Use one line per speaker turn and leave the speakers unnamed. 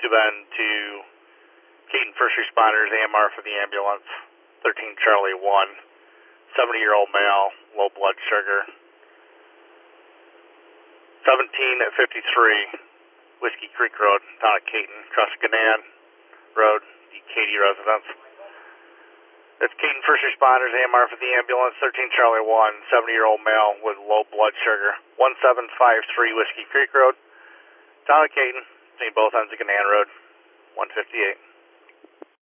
been to Keaton First Responders, AMR for the ambulance, 13 Charlie 1, 70-year-old male, low blood sugar. 17 at 53, Whiskey Creek Road, town of Keaton, across Gannan Road, the Katy residence. That's Keaton First Responders, AMR for the ambulance, 13 Charlie 1, 70-year-old male with low blood sugar, 1753 Whiskey Creek Road, town of Keaton, between both ends of Gannan Road, 158.